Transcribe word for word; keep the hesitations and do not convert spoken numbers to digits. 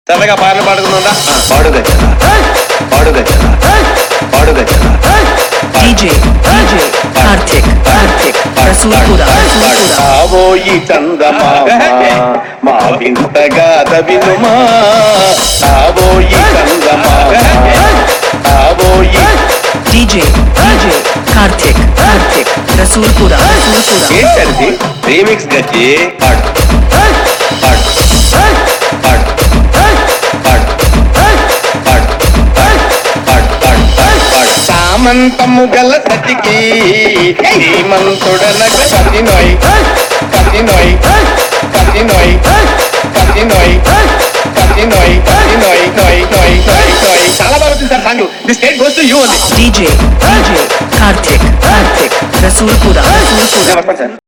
చల్లగా పాటలు పాడుకుందా పాడు గజల పాడు గజల పాడు గజల డీజే డీజే కార్తిక్ కార్తిక్ రసూల్పురా రసూల్పురా ఆవోయి చందమామ మా వింతగా దవినుమా ఆవోయి చందమామ ఆవోయి డీజే డీజే కార్తిక్ కార్తిక్ రసూల్పురా రసూల్పురా ఏంటది రీమిక్స్ గచ్చి పాడు పాడు పాడు పాడు పాడు పాడు పాడు పాడు పాడు సామంతము గల సతికి శ్రీమంతుడనగ కతినోయ్ కతినోయ్ కతినోయ్ కతినోయ్ కతినోయ్ కతినోయ్ నోయ్ నోయ్ నోయ్ నోయ్ చాలా బాగా వచ్చింది sir song the state goes to you only DJ DJ Karthik Karthik Rasoolpura Rasoolpura sir